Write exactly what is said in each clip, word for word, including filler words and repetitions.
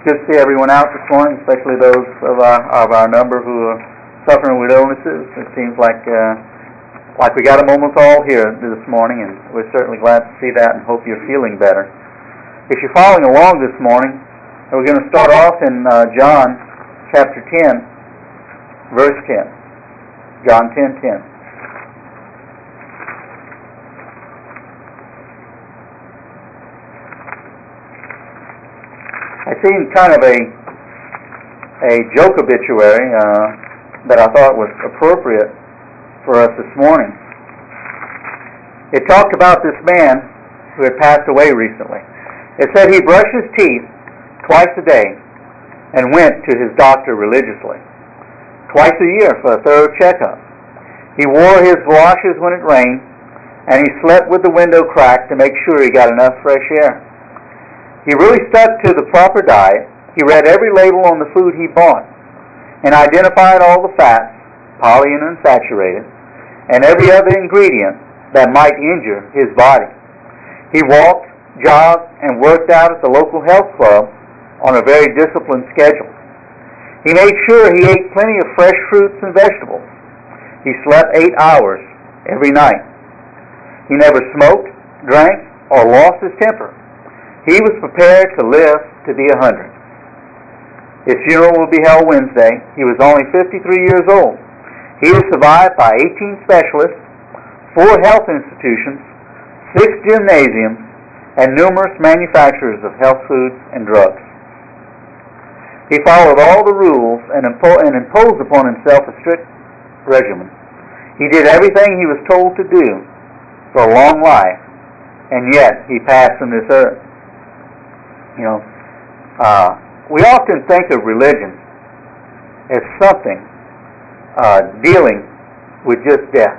Good to see everyone out this morning, especially those of our, of our number who are suffering with illnesses. It seems like uh, like we got them almost all here this morning, and we're certainly glad to see that and hope you're feeling better. If you're following along this morning, we're going to start off in uh, John chapter ten, verse ten. John ten ten. I seen kind of a a joke obituary uh, that I thought was appropriate for us this morning. It talked about this man who had passed away recently. It said he brushed his teeth twice a day and went to his doctor religiously, twice a year for a thorough checkup. He wore his galoshes when it rained, and he slept with the window cracked to make sure he got enough fresh air. He really stuck to the proper diet. He read every label on the food he bought and identified all the fats, poly and unsaturated, and every other ingredient that might injure his body. He walked, jogged, and worked out at the local health club on a very disciplined schedule. He made sure he ate plenty of fresh fruits and vegetables. He slept eight hours every night. He never smoked, drank, or lost his temper. He was prepared to live to be a hundred. His funeral will be held Wednesday. He was only fifty-three years old. He was survived by eighteen specialists, four health institutions, six gymnasiums, and numerous manufacturers of health foods and drugs. He followed all the rules and, impo- and imposed upon himself a strict regimen. He did everything he was told to do for a long life, and yet he passed from this earth. You know, uh, we often think of religion as something uh, dealing with just death.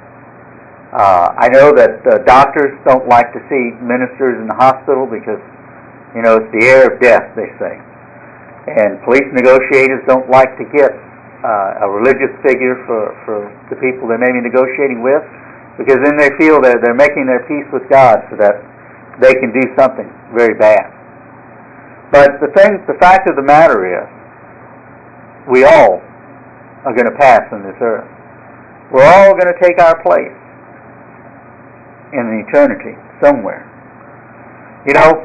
Uh, I know that uh, doctors don't like to see ministers in the hospital because, you know, it's the air of death, they say. And police negotiators don't like to get uh, a religious figure for, for the people they may be negotiating with, because then they feel that they're making their peace with God so that they can do something very bad. But the thing, the fact of the matter is, we all are going to pass on this earth. We're all going to take our place in eternity somewhere. You know,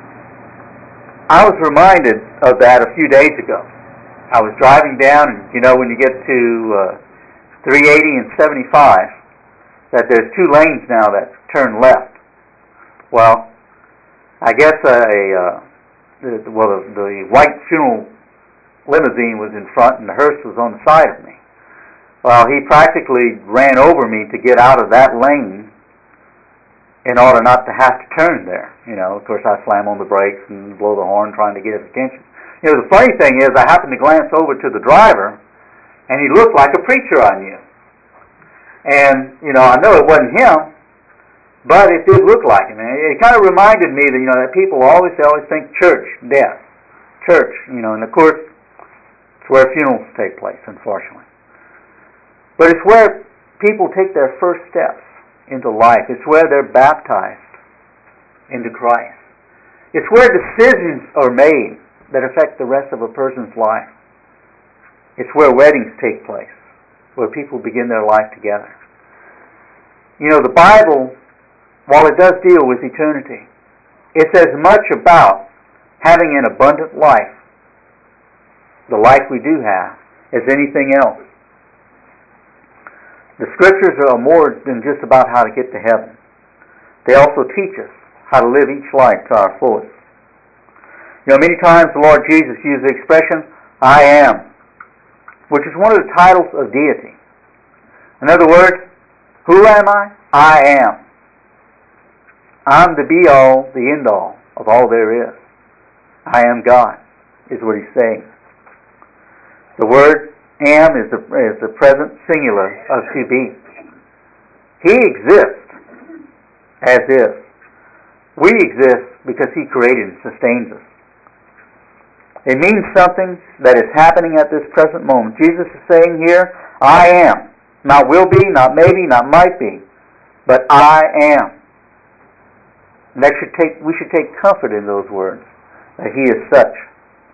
I was reminded of that a few days ago. I was driving down, and you know, when you get to uh, three eighty and seventy-five, that there's two lanes now that turn left. Well, I guess a, a The, well, the, the white funeral limousine was in front and the hearse was on the side of me. Well, he practically ran over me to get out of that lane in order not to have to turn there. You know, of course, I slam on the brakes and blow the horn trying to get his attention. You know, the funny thing is, I happened to glance over to the driver, and he looked like a preacher I knew. And, you know, I know it wasn't him, but it did look like him. It kind of reminded me that, you know, that people always always think church, death, church, you know, and of course, it's where funerals take place, unfortunately. But it's where people take their first steps into life. It's where they're baptized into Christ. It's where decisions are made that affect the rest of a person's life. It's where weddings take place, where people begin their life together. You know, the Bible, while it does deal with eternity, it's as much about having an abundant life, the life we do have, as anything else. The Scriptures are more than just about how to get to heaven. They also teach us how to live each life to our fullest. You know, many times the Lord Jesus used the expression, I am, which is one of the titles of deity. In other words, who am I? I am. I'm the be-all, the end-all of all there is. I am God, is what he's saying. The word am is the, is the present singular of to be. He exists as is. We exist because he created and sustains us. It means something that is happening at this present moment. Jesus is saying here, I am. Not will be, not maybe, not might be, but I am. And that should take, we should take comfort in those words, that he is such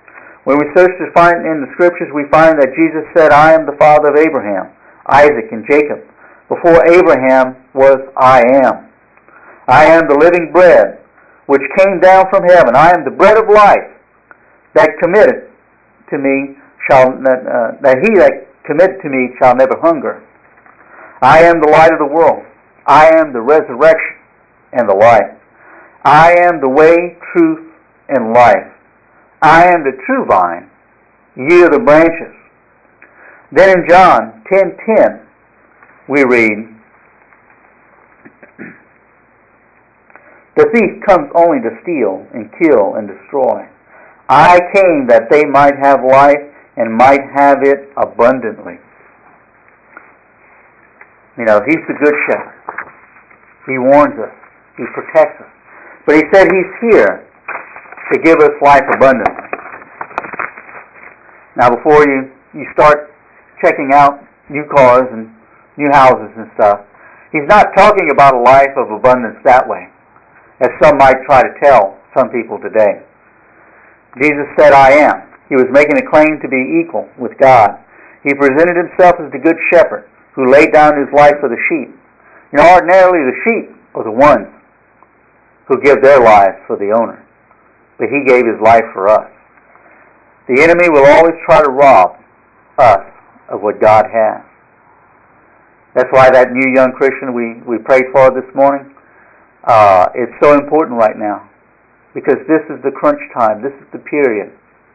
When we search to find in the Scriptures, we find that Jesus said, I am the father of Abraham, Isaac, and Jacob. Before Abraham was I am. I am the living bread which came down from heaven. I am the bread of life that committed to me shall uh, that he that committed to me shall never hunger. I am the light of the world. I am the resurrection and the life. I am the way, truth, and life. I am the true vine. Ye are the branches. Then in John ten ten we read, the thief comes only to steal and kill and destroy. I came that they might have life and might have it abundantly. You know, he's the good shepherd. He warns us. He protects us. But he said he's here to give us life abundantly. Now before you, you start checking out new cars and new houses and stuff, he's not talking about a life of abundance that way, as some might try to tell some people today. Jesus said, I am. He was making a claim to be equal with God. He presented himself as the good shepherd who laid down his life for the sheep. You know, ordinarily the sheep are the ones who give their lives for the owner. But he gave his life for us. The enemy will always try to rob us of what God has. That's why that new young Christian we, we prayed for this morning, uh, it's so important right now. Because this is the crunch time. This is the period.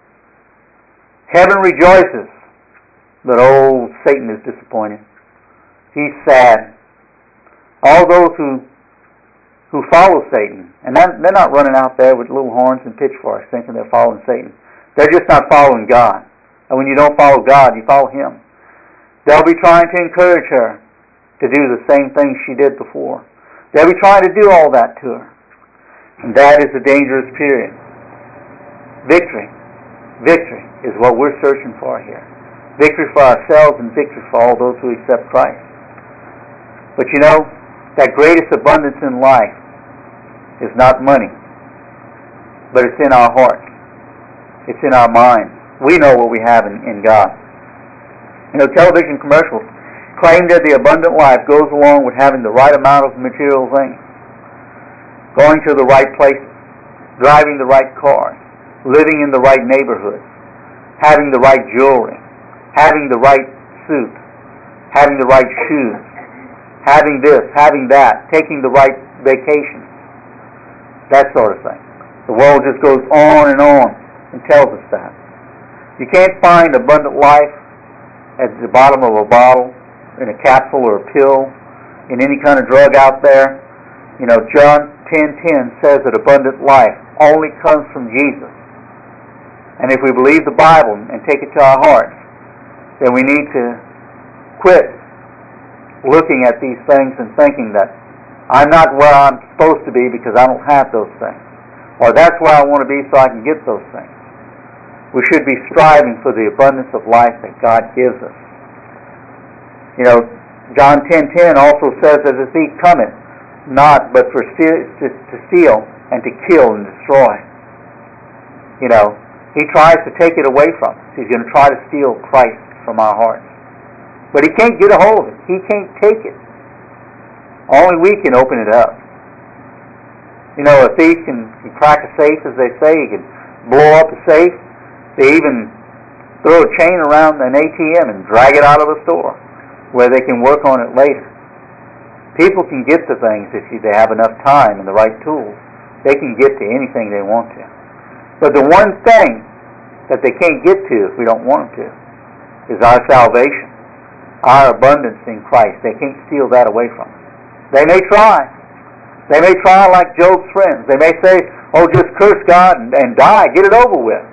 Heaven rejoices, but old Satan is disappointed. He's sad. All those who who follow Satan, and they're not running out there with little horns and pitchforks thinking they're following Satan. They're just not following God. And when you don't follow God, you follow him. They'll be trying to encourage her to do the same thing she did before. They'll be trying to do all that to her. And that is a dangerous period. Victory. Victory is what we're searching for here. Victory for ourselves and victory for all those who accept Christ. But you know, that greatest abundance in life is not money, but it's in our hearts. It's in our minds. We know what we have in, in God. You know, television commercials claim that the abundant life goes along with having the right amount of material things, going to the right places, driving the right cars, living in the right neighborhoods, having the right jewelry, having the right suit, having the right shoes, having this, having that, taking the right vacation, that sort of thing. The world just goes on and on and tells us that. You can't find abundant life at the bottom of a bottle, in a capsule or a pill, in any kind of drug out there. You know, John ten ten says that abundant life only comes from Jesus. And if we believe the Bible and take it to our hearts, then we need to quit looking at these things and thinking that I'm not where I'm supposed to be because I don't have those things. Or that's where I want to be so I can get those things. We should be striving for the abundance of life that God gives us. You know, John ten ten also says that the thief cometh not but for steal, to, to steal and to kill and destroy. You know, he tries to take it away from us. He's going to try to steal Christ from our hearts. But he can't get a hold of it. He can't take it. Only we can open it up. You know, a thief can, can crack a safe, as they say. He can blow up a safe. They even throw a chain around an A T M and drag it out of a store where they can work on it later. People can get to things if they have enough time and the right tools. They can get to anything they want to. But the one thing that they can't get to if we don't want them to is our salvation, our abundance in Christ. They can't steal that away from us. They may try. They may try like Job's friends. They may say, oh, just curse God and, and die. Get it over with.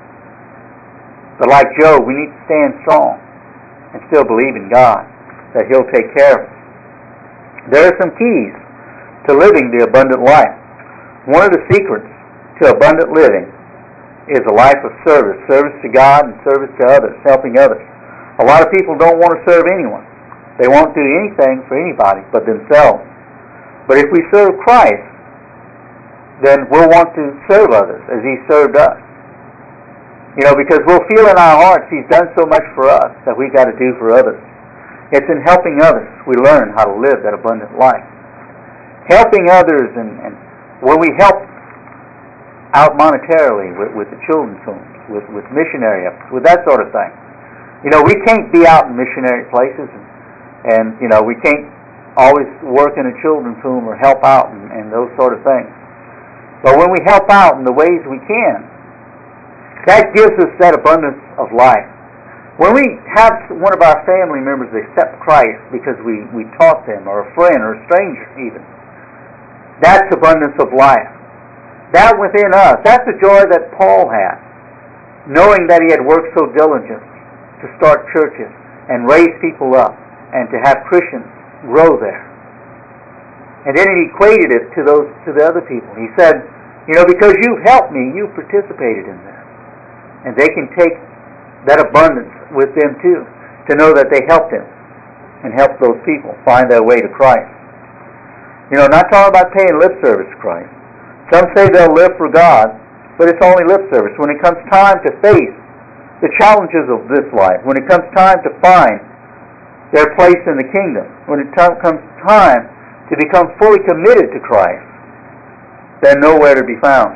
But like Job, we need to stand strong and still believe in God that He'll take care of us. There are some keys to living the abundant life. One of the secrets to abundant living is a life of service, service to God and service to others, helping others. A lot of people don't want to serve anyone. They won't do anything for anybody but themselves. But if we serve Christ, then we'll want to serve others as He served us. You know, because we'll feel in our hearts He's done so much for us that we've got to do for others. It's in helping others we learn how to live that abundant life. Helping others, and, and when we help out monetarily with, with the children's homes, with, with missionary efforts, with that sort of thing. You know, we can't be out in missionary places, and, and you know, we can't always work in a children's home or help out and, and those sort of things. But when we help out in the ways we can, that gives us that abundance of life. When we have one of our family members accept Christ because we, we taught them, or a friend, or a stranger even, that's abundance of life. That within us, that's the joy that Paul had, knowing that he had worked so diligently to start churches and raise people up and to have Christians grow there. And then he equated it to those to the other people. He said, you know, because you've helped me, you've participated in this. And they can take that abundance with them too, to know that they helped him and helped those people find their way to Christ. You know, not talking about paying lip service to Christ. Some say they'll live for God, but it's only lip service. When it comes time to face the challenges of this life, when it comes time to find their place in the kingdom, when it t- comes time to become fully committed to Christ, they're nowhere to be found.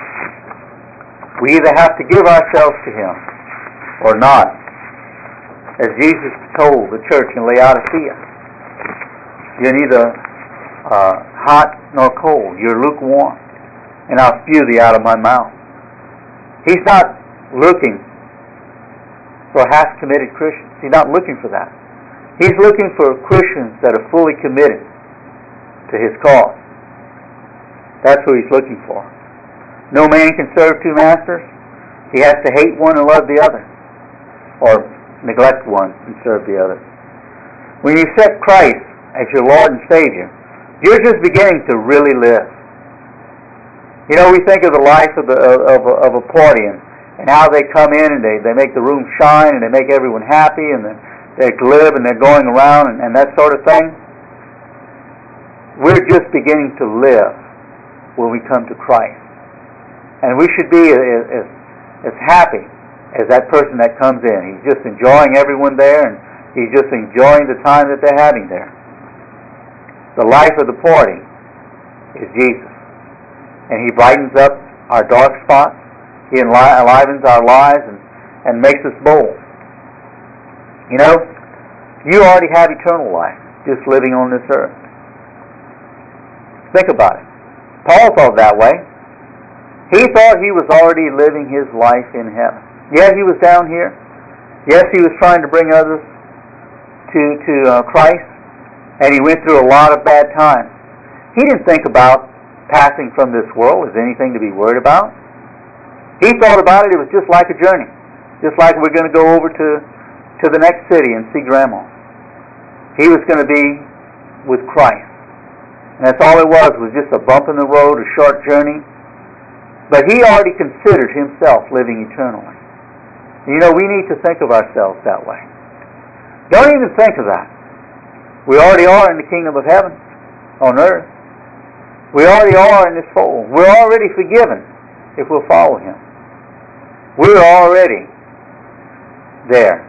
We either have to give ourselves to Him or not. As Jesus told the church in Laodicea, you're neither uh, hot nor cold. You're lukewarm, and I'll spew thee out of my mouth. He's not looking for half-committed Christians. He's not looking for that. He's looking for Christians that are fully committed to His cause. That's who He's looking for. No man can serve two masters. He has to hate one and love the other, or neglect one and serve the other. When you accept Christ as your Lord and Savior, you're just beginning to really live. You know, we think of the life of, the, of, of a party and, and how they come in and they, they make the room shine and they make everyone happy and they live and they're going around and, and that sort of thing. We're just beginning to live when we come to Christ. And we should be as, as, as happy as that person that comes in. He's just enjoying everyone there, and he's just enjoying the time that they're having there. The life of the party is Jesus. And He brightens up our dark spots. He enlivens our lives and, and makes us bold. You know, you already have eternal life just living on this earth. Think about it. Paul thought that way. He thought he was already living his life in heaven. Yeah, he was down here. Yes, he was trying to bring others to, to uh, Christ, and he went through a lot of bad times. He didn't think about passing from this world as anything to be worried about. He thought about it, it was just like a journey. Just like we're going to go over to, to the next city and see Grandma. He was going to be with Christ. And that's all it was, was just a bump in the road, a short journey. But he already considered himself living eternally. You know, we need to think of ourselves that way. Don't even think of that. We already are in the kingdom of heaven on earth. We already are in this fold. We're already forgiven if we'll follow Him. We're already there.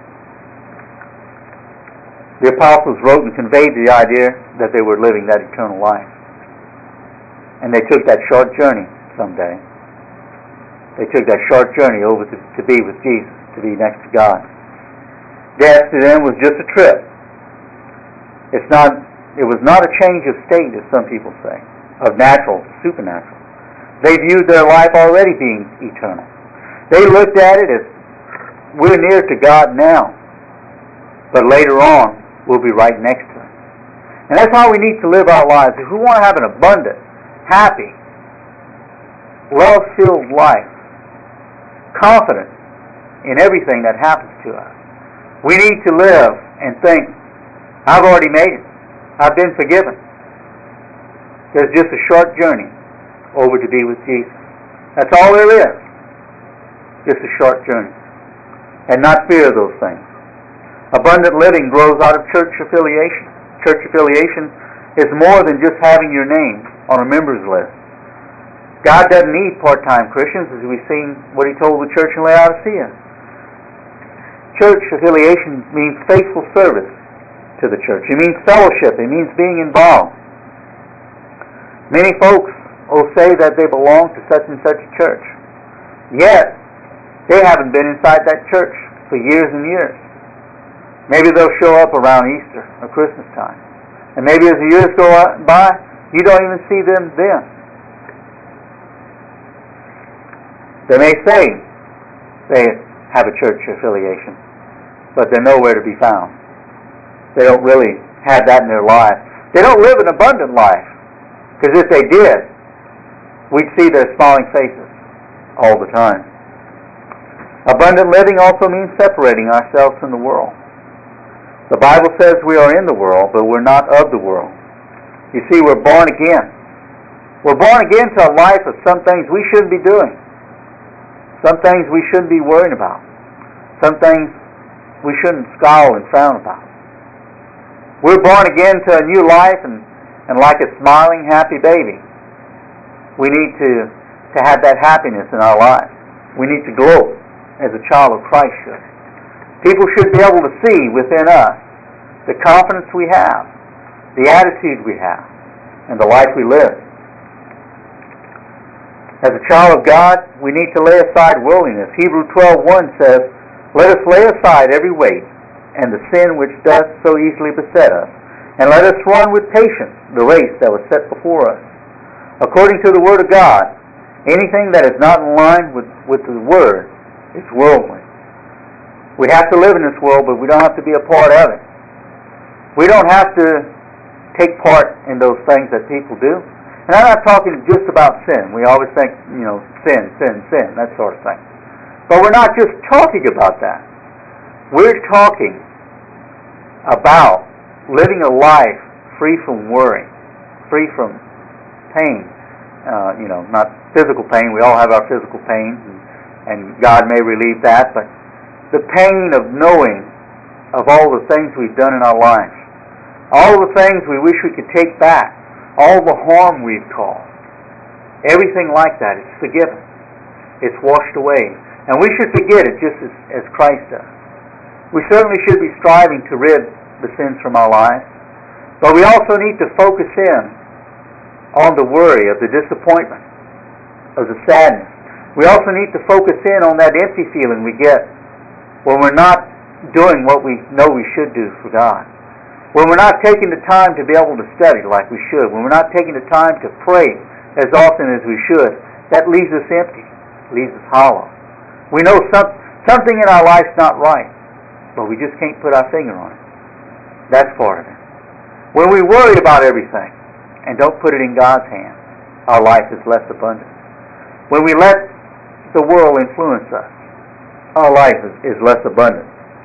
The apostles wrote and conveyed the idea that they were living that eternal life. And they took that short journey someday. They took that short journey over to, to be with Jesus, to be next to God. Death to them was just a trip. It's not. It was not a change of state, as some people say, of natural to supernatural. They viewed their life already being eternal. They looked at it as, we're near to God now, but later on we'll be right next to Him. And that's how we need to live our lives. If we want to have an abundant, happy, love-filled life, confident in everything that happens to us, we need to live and think, I've already made it. I've been forgiven. There's just a short journey over to be with Jesus. That's all there is. Just a short journey. And not fear those things. Abundant living grows out of church affiliation. Church affiliation is more than just having your name on a members list. God doesn't need part-time Christians, as we've seen what He told the church in Laodicea. Church affiliation means faithful service to the church. It means fellowship. It means being involved. Many folks will say that they belong to such and such a church, yet they haven't been inside that church for years and years. Maybe they'll show up around Easter or Christmas time, and maybe as the years go by, you don't even see them then. They may say they have a church affiliation, but they're nowhere to be found. They don't really have that in their life. They don't live an abundant life, because if they did, we'd see their smiling faces all the time. Abundant living also means separating ourselves from the world. The Bible says we are in the world, but we're not of the world. You see, we're born again. We're born again to a life of some things we shouldn't be doing. Some things we shouldn't be worrying about. Some things we shouldn't scowl and frown about. We're born again to a new life, and, and like a smiling, happy baby, we need to, to have that happiness in our lives. We need to glow as a child of Christ should. People should be able to see within us the confidence we have, the attitude we have, and the life we live. As a child of God, we need to lay aside worldliness. Hebrews twelve one says, "Let us lay aside every weight and the sin which doth so easily beset us, and let us run with patience the race that was set before us." According to the Word of God, anything that is not in line with, with the Word is worldly. We have to live in this world, but we don't have to be a part of it. We don't have to take part in those things that people do. And I'm not talking just about sin. We always think, you know, sin, sin, sin, that sort of thing. But we're not just talking about that. We're talking about living a life free from worry, free from pain. Uh, you know, not physical pain. We all have our physical pain, and, and God may relieve that, but the pain of knowing of all the things we've done in our lives, all the things we wish we could take back, all the harm we've caused, everything like that, it's forgiven. It's washed away. And we should forget it just as, as Christ does. We certainly should be striving to rid the sins from our lives, but we also need to focus in on the worry of the disappointment, of the sadness. We also need to focus in on that empty feeling we get when we're not doing what we know we should do for God. When we're not taking the time to be able to study like we should, when we're not taking the time to pray as often as we should, that leaves us empty, leaves us hollow. We know some, something in our life's not right, but we just can't put our finger on it. That's part of it. When we worry about everything and don't put it in God's hands, our life is less abundant. When we let the world influence us, our life is, is less abundant.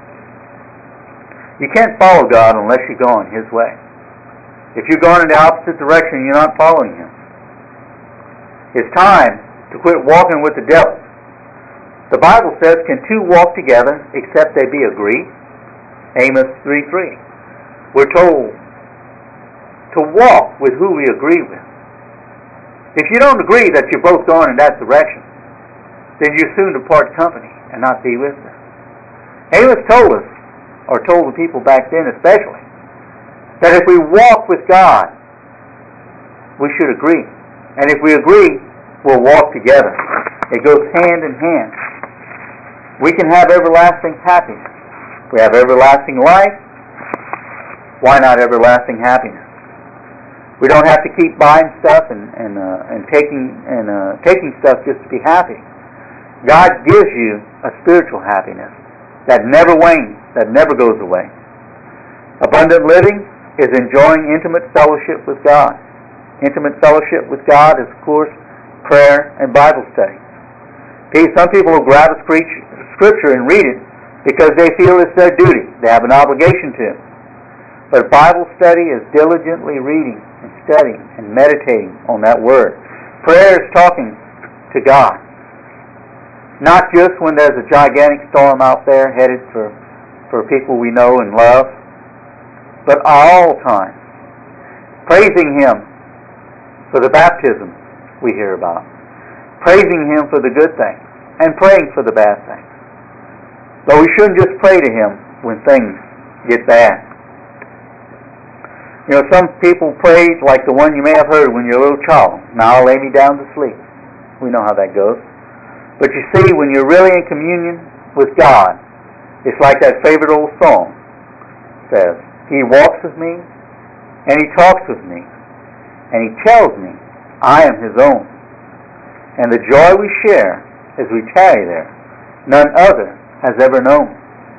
You can't follow God unless you go in His way. If you're going in the opposite direction, you're not following Him. It's time to quit walking with the devil. The Bible says, "Can two walk together except they be agreed?" Amos three three. We're told to walk with who we agree with. If you don't agree that you're both going in that direction, then you're soon to part company and not be with them. Amos told us, or told the people back then especially, that if we walk with God, we should agree. And if we agree, we'll walk together. It goes hand in hand. We can have everlasting happiness. We have everlasting life. Why not everlasting happiness? We don't have to keep buying stuff and and, uh, and taking and uh, taking stuff just to be happy. God gives you a spiritual happiness that never wanes, that never goes away. Abundant living is enjoying intimate fellowship with God. Intimate fellowship with God is, of course, prayer and Bible study. See, some people will grab a scripture and read it because they feel it's their duty. They have an obligation to it. But Bible study is diligently reading and studying and meditating on that Word. Prayer is talking to God. Not just when there's a gigantic storm out there headed for, for people we know and love, but all times. Praising Him for the baptism we hear about. praising Him for the good things and praying for the bad things. But we shouldn't just pray to Him when things get bad. You know, some people pray like the one you may have heard when you're a little child. Now I'll lay me down to sleep. We know how that goes. But you see, when you're really in communion with God, it's like that favorite old song says, He walks with me, and He talks with me, and He tells me I am His own. And the joy we share as we tarry there, none other has ever known.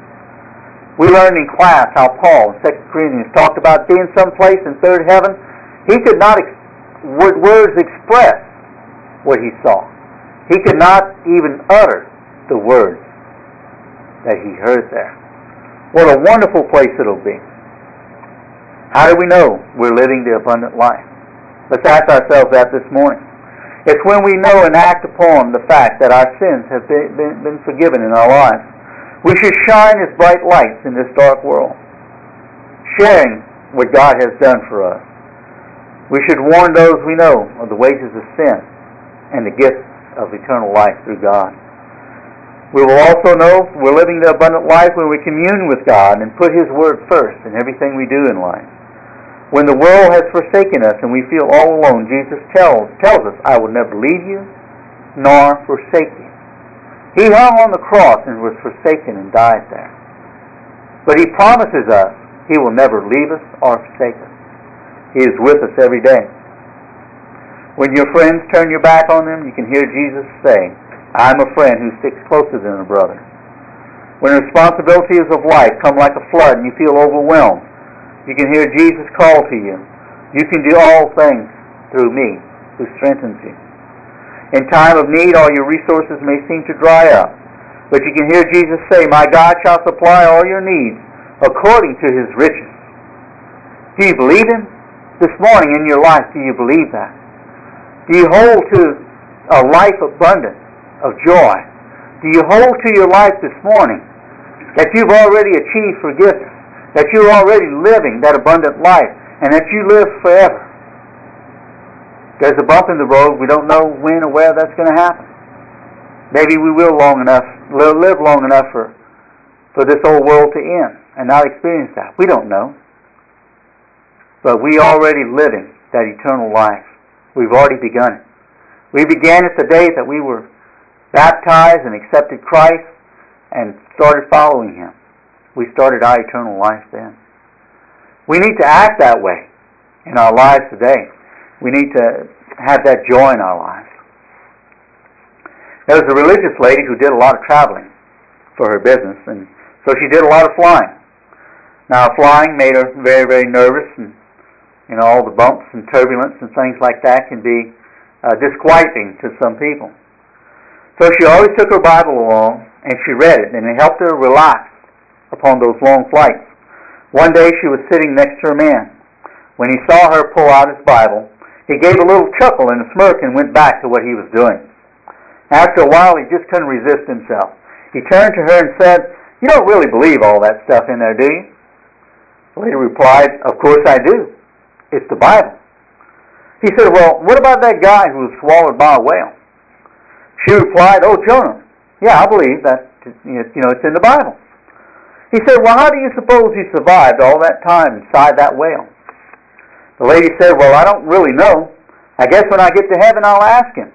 We learned in class how Paul in Second Corinthians talked about being someplace in third heaven. He could not, ex- with words, express what he saw. He could not even utter the words that he heard there. What a wonderful place it'll be. How do we know we're living the abundant life? Let's ask ourselves that this morning. It's when we know and act upon the fact that our sins have been, been, been forgiven in our lives. We should shine as bright lights in this dark world, sharing what God has done for us. We should warn those we know of the wages of sin and the gifts of eternal life through God. We will also know we're living the abundant life when we commune with God and put His Word first in everything we do in life. When the world has forsaken us and we feel all alone, Jesus tells, tells us, I will never leave you nor forsake you. He hung on the cross and was forsaken and died there. But He promises us He will never leave us or forsake us. He is with us every day. When your friends turn your back on them, you can hear Jesus say, I'm a friend who sticks closer than a brother. When responsibilities of life come like a flood and you feel overwhelmed, you can hear Jesus call to you, you can do all things through me who strengthens you. In time of need, all your resources may seem to dry up, but you can hear Jesus say, my God shall supply all your needs according to His riches. Do you believe Him? This morning in your life, do you believe that? Do you hold to a life abundant of joy? Do you hold to your life this morning that you've already achieved forgiveness, that you're already living that abundant life, and that you live forever? There's a bump in the road. We don't know when or where that's going to happen. Maybe we will long enough, live long enough for, for this old world to end and not experience that. We don't know. But we already living that eternal life. We've already begun it. We began it the day that we were baptized and accepted Christ and started following Him. We started our eternal life then. We need to act that way in our lives today. We need to have that joy in our lives. There was a religious lady who did a lot of traveling for her business, and so she did a lot of flying. Now, flying made her very, very nervous, and you know, all the bumps and turbulence and things like that can be uh, disquieting to some people. So she always took her Bible along, and she read it, and it helped her relax upon those long flights. One day she was sitting next to her man. When he saw her pull out his Bible, he gave a little chuckle and a smirk and went back to what he was doing. After a while, he just couldn't resist himself. He turned to her and said, you don't really believe all that stuff in there, do you? The lady replied, of course I do. It's the Bible. He said, well, what about that guy who was swallowed by a whale? She replied, oh, Jonah. Yeah, I believe that, you know, it's in the Bible. He said, well, how do you suppose he survived all that time inside that whale? The lady said, well, I don't really know. I guess when I get to heaven, I'll ask him.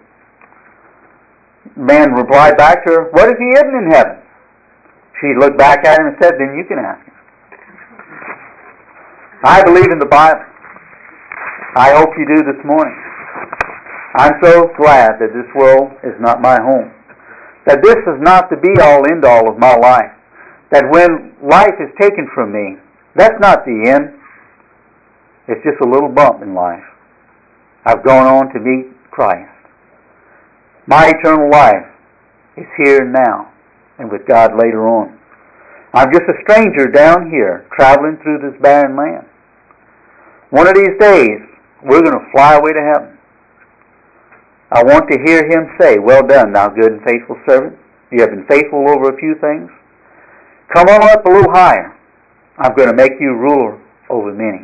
The man replied back to her, what is he hidden in heaven? She looked back at him and said, then you can ask him. I believe in the Bible. I hope you do this morning. I'm so glad that this world is not my home. That this is not the be-all, end-all of my life. That when life is taken from me, that's not the end. It's just a little bump in life. I've gone on to meet Christ. My eternal life is here and now, and with God later on. I'm just a stranger down here, traveling through this barren land. One of these days, we're going to fly away to heaven. I want to hear Him say, well done, thou good and faithful servant. You have been faithful over a few things. Come on up a little higher. I'm going to make you ruler over many.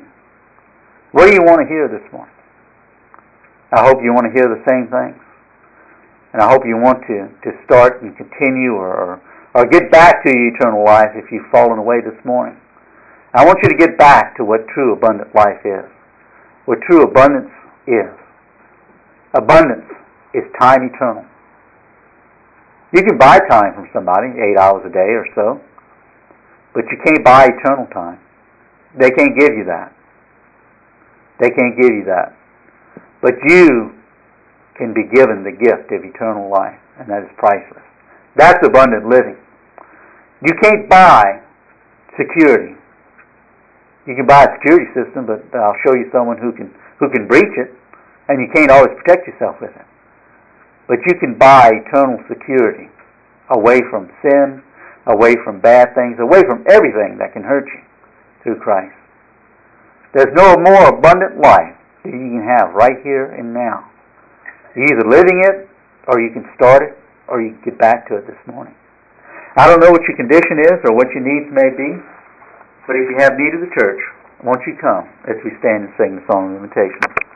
What do you want to hear this morning? I hope you want to hear the same things. And I hope you want to, to start and continue or, or, or get back to your eternal life if you've fallen away this morning. I want you to get back to what true abundant life is, what true abundance is. Abundance is time eternal. You can buy time from somebody, eight hours a day or so, but you can't buy eternal time. They can't give you that. They can't give you that. But you can be given the gift of eternal life, and that is priceless. That's abundant living. You can't buy security. You can buy a security system, but I'll show you someone who can who can breach it, and you can't always protect yourself with it. But you can buy eternal security away from sin, away from bad things, away from everything that can hurt you through Christ. There's no more abundant life that you can have right here and now. You're either living it, or you can start it, or you can get back to it this morning. I don't know what your condition is or what your needs may be, but if you have need of the church, won't you come as we stand and sing the song of invitation.